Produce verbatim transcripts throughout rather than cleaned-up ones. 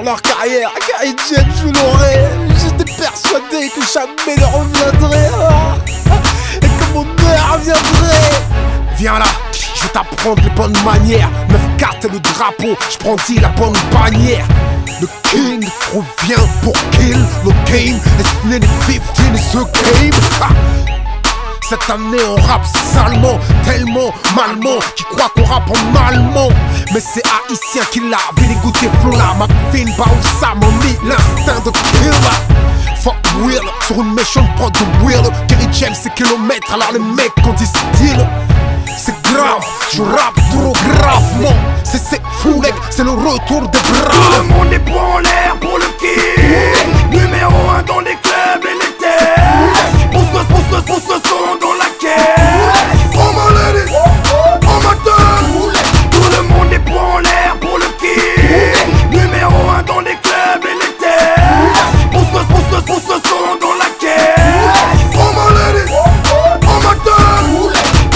leur carrière. Kerry James, je l'aurais. J'étais persuadé que jamais ne reviendrait. Et que mon heure viendrait. Viens là, je vais t'apprendre les bonnes manières. neuf quatre et le drapeau, je brandis la bonne bannière. Le king revient pour kill le game. It's nearly fifteen, it's a game. Ah. Cette année on rappe salement, tellement malement, qui croit qu'on rappe en allemand. Mais c'est haïtien qui l'a, Billy Goûter Flola, McFin, Baoussa, m'ont mis l'instinct de killer. Fuck Will, sur une méchante prod de Will. Kerry James c'est kilomètres, alors les mecs qu'on dit style. C'est grave, je rappe trop gravement. C'est c'est fou, mec, c'est le retour des braves. Tout le monde est points en l'air pour le king. Numéro un dans les clubs et les terres. On se on se on se sent dans la caisse. Oh my lady, oh my dame. Tout le monde est points en l'air pour le king. Numéro un dans les clubs et les terres. On se on se on se sent dans la caisse. Oh my lady, oh my dame.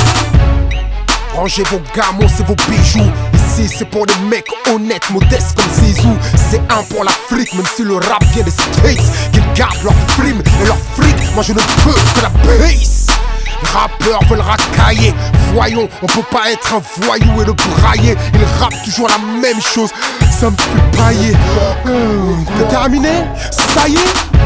Rangez vos gamos et vos bijoux. Ici c'est pour des mecs honnêtes, modestes comme Zizou. C'est un pour l'Afrique, même si le rap vient des States. Qu'ils gardent leur film et leur fric. Moi je ne veux que la bass. Les rappeurs veulent racailler. Voyons, on peut pas être un voyou et le brailler. Ils rappent toujours la même chose. Ça me fait pailler. euh, T'as terminé? Ça y est?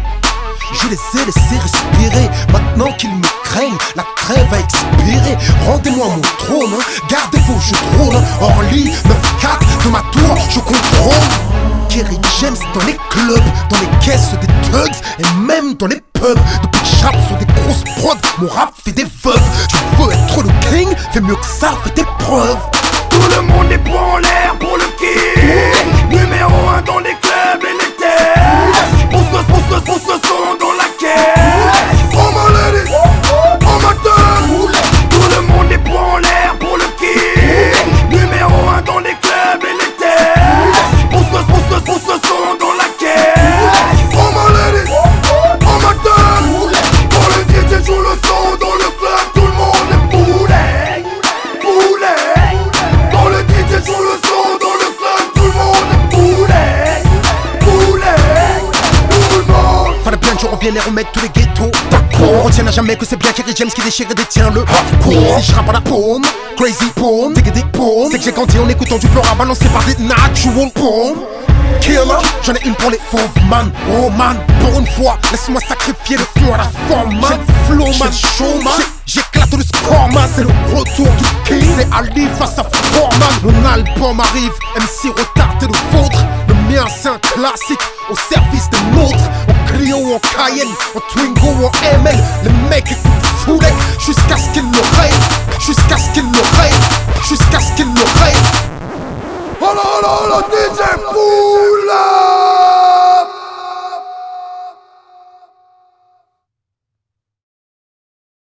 Je les ai laissés respirer. Maintenant qu'ils me craignent, la trêve a expiré. Rendez-moi mon trône, gardez vos jeux de rôle. Orly, neuf quatre, de ma tour, je contrôle. Kerry James dans les clubs, dans les caisses des thugs et même dans les pubs. Depuis que je rappe sur des grosses prods, mon rap fait des veuves. Tu veux être le king, fais mieux que ça, fais tes preuves. Tout le monde est points en l'air pour le king. Numéro un dans les clubs et les terres. On se on se on se sent dans la caisse. Oh my lady, oh my dame. Tout le monde est points en l'air pour le king. Numéro un dans les clubs et les terres. On se on se on se sent dans la caisse. Oh my lady, oh my dame. Quand le D J joue le son dans le club, tout le monde est poulet, poulet. Quand le D J joue le son dans le club, tout le monde est poulet, poulet, tout le monde. Fallait bien que je revienne et remette tous les ghettos. D'accord, on retiendra jamais que c'est bien Kerry James qui déchire et détient le hardcore. Si je rappe à la paume, crazy paume, dig des paumes. C'est que j'ai grandi en écoutant du flora balancé par des natural paumes. Killer, j'en ai une pour les fauves man. Oh man, pour une fois, laisse-moi sacrifier le fond à la forme man. J'ai le flow man, show man. J'éclate le score man, c'est le retour du king. C'est Ali face à Foreman. Mon album arrive, M C retardé le vôtre. Le mien c'est un classique, au service des nôtres. En Clio, en Cayenne, en Twingo, en M L. Les mecs écoutent Foulek jusqu'à ce qu'ils le rayent. Jusqu'à ce qu'ils le rayent. Jusqu'à ce qu'ils le rayent. Oh là là là, D J Poula.